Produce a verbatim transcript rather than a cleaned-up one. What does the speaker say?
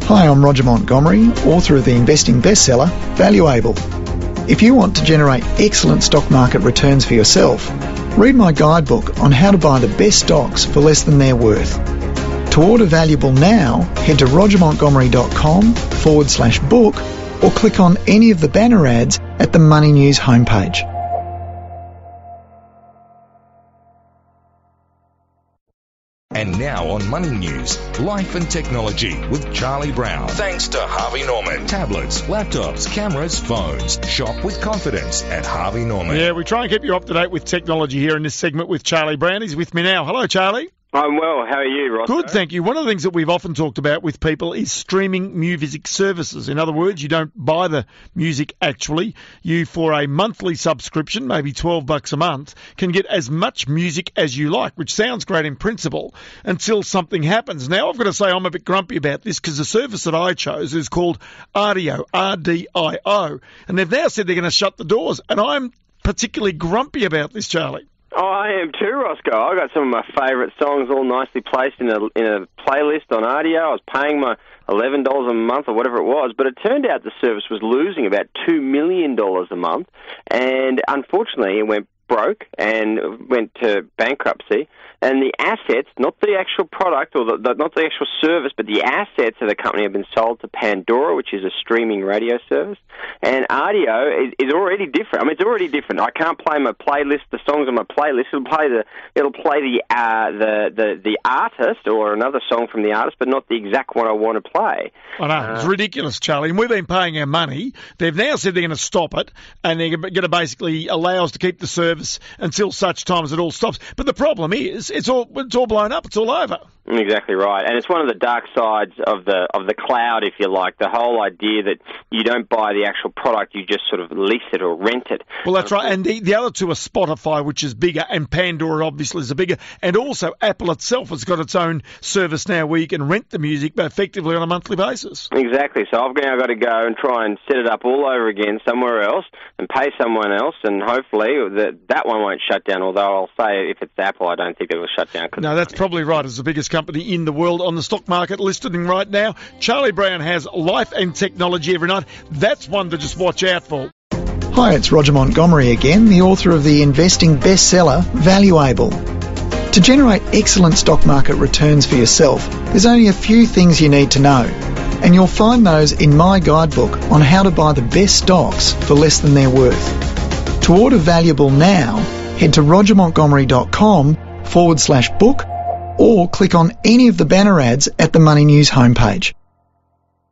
Hi, I'm Roger Montgomery, author of the investing bestseller, Valuable. If you want to generate excellent stock market returns for yourself, read my guidebook on how to buy the best stocks for less than they're worth. To order Valuable now, head to rogermontgomery.com forward slash book or click on any of the banner ads at the Money News homepage. And now on Money News, Life and Technology with Charlie Brown. Thanks to Harvey Norman. Tablets, laptops, cameras, phones. Shop with confidence at Harvey Norman. Yeah, we try and keep you up to date with technology here in this segment with Charlie Brown. He's with me now. Hello, Charlie. I'm well. How are you, Ross? Good, thank you. One of the things that we've often talked about with people is streaming music services. In other words, you don't buy the music actually. You, for a monthly subscription, maybe twelve bucks a month, can get as much music as you like, which sounds great in principle until something happens. Now, I've got to say I'm a bit grumpy about this because the service that I chose is called Rdio, R D I O, and they've now said they're going to shut the doors, and I'm particularly grumpy about this, Charlie. Oh, I am too, Roscoe. I got some of my favourite songs all nicely placed in a in a playlist on Rdio. I was paying my eleven dollars a month or whatever it was, but it turned out the service was losing about two million dollars a month, and unfortunately it went broke and went to bankruptcy. And the assets, not the actual product or the, the, not the actual service, but the assets of the company have been sold to Pandora, which is a streaming radio service. And Rdio is, is already different. I mean, it's already different. I can't play my playlist, the songs on my playlist. It'll play the it'll play the uh, the, the the artist or another song from the artist, but not the exact one I want to play. I know. Uh, it's ridiculous, Charlie. And we've been paying our money. They've now said they're going to stop it, and they're going to basically allow us to keep the service until such time as it all stops. But the problem is, it's all it's all blown up. It's all over. Exactly right, and it's one of the dark sides of the of the cloud, if you like. The whole idea that you don't buy the actual product, you just sort of lease it or rent it. Well, that's right. And the, the other two are Spotify, which is bigger, and Pandora obviously is a bigger, and also Apple itself has got its own service now where you can rent the music, but effectively on a monthly basis. Exactly. So I've now got to go and try and set it up all over again somewhere else and pay someone else, and hopefully that that one won't shut down. Although I'll say if it's Apple, I don't think it will shut down. No, that's probably right. It's the biggest company in the world on the stock market listing right now. Charlie Brown has Life and Technology every night. That's one to just watch out for. Hi, it's Roger Montgomery again, the author of the investing bestseller, Valuable. To generate excellent stock market returns for yourself, there's only a few things you need to know, and you'll find those in my guidebook on how to buy the best stocks for less than they're worth. To order Valuable now, head to rogermontgomery.com forward slash book or click on any of the banner ads at the Money News homepage.